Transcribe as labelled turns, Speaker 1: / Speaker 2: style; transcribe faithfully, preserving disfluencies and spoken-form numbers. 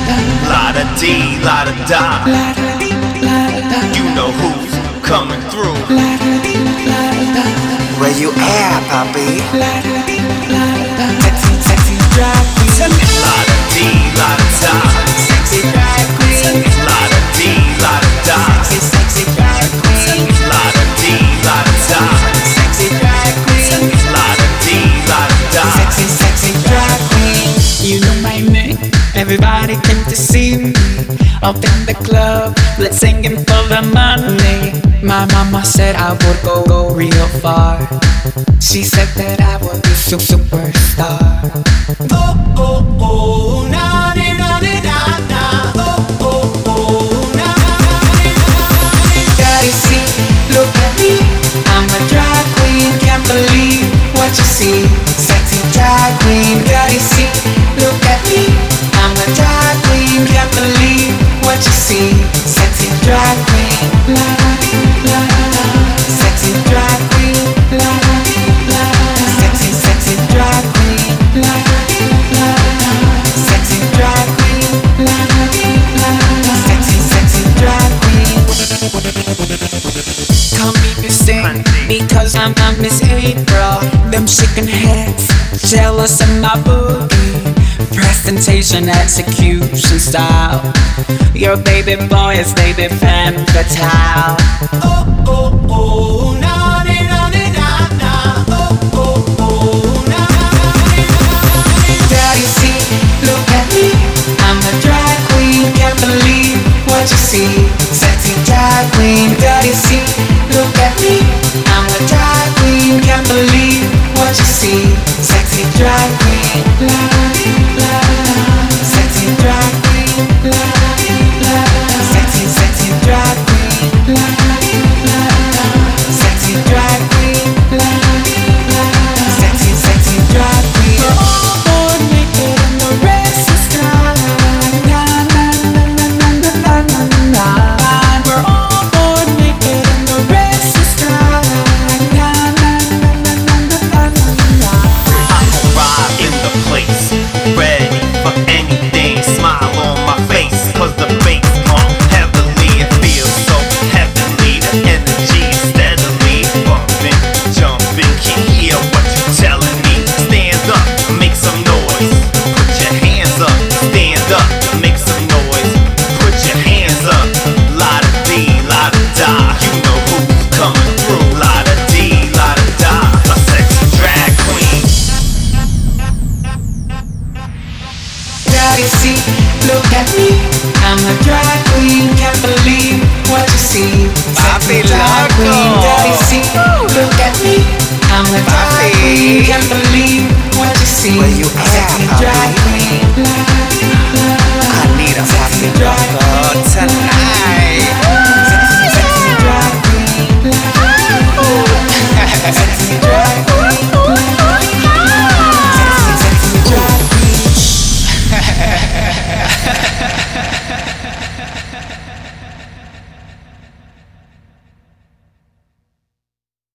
Speaker 1: La da dee, la da da. You know who's coming through.
Speaker 2: Where you at, Poppy?
Speaker 3: Sexy, sexy drag queen.
Speaker 1: La da dee, la da da.
Speaker 3: Sexy drag queen.
Speaker 1: La da dee, la da da.
Speaker 3: Sexy, sexy drag queen.
Speaker 1: La da dee, la da da.
Speaker 3: Sexy drag queen.
Speaker 1: La da dee, la da da.
Speaker 3: Sexy, sexy drag queen. You know my name. Everybody came to see me up in the club. Let's singing for the money. My mama said I would go, go real far. She said that I would be a superstar. Oh, oh, oh, na, na, na, na, na. Oh, oh, oh, na, na, na. Daddy, see, look at me. I'm a drag queen, can't believe what you see. Sexy drag queen, daddy, see, look at me. I'm a drag queen, can't believe what you see. Sexy drag queen, la la la. Sexy drag queen, la la la. Sexy, sexy drag queen, la la la. Sexy drag queen, la la la. Sexy, sexy drag queen. Call me Miss A, because I'm a Miss April. Them shaking heads, jealous of my boogie. Presentation, execution style. Your baby boy is baby femme fatale. Oh, oh, oh, na, na, na, na, na. Oh, oh, oh, na, na, na. Daddy, see, look at me. I'm a drag queen, can't believe what you see. Sexy drag queen, daddy, see, look at me. I'm a drag queen, can't believe what you see. Sexy drag queen, la la la. Sexy drag queen, la la la. Sexy, sexy drag queen, la la la. Sexy drag queen, la la la. Sexy, sexy drag queen. We're all born naked and the rest is time. Na na na na na na na na. We're all born naked and the rest is time. Na na na na na na na.
Speaker 1: I'm arrived in the place, ready for anything. Smile on my face, cause the bass pump heavily. It feels so heavenly. The energy is steadily bumping, jumping. Can't hear what you're telling me. Stand up, make some noise. Put your hands up. Stand up, make some noise. Put your hands up. La da dee, la da da. You know who's coming through. La da dee, la da da. A sexy drag queen.
Speaker 3: Daddy, see, look at me. I'm a drag queen, can't believe what you see. Sexy
Speaker 1: Papi
Speaker 3: drag
Speaker 1: loco.
Speaker 3: queen, daddy, see, look at me. I'm a drag
Speaker 1: Papi.
Speaker 3: queen, can't believe what you see.
Speaker 2: Where you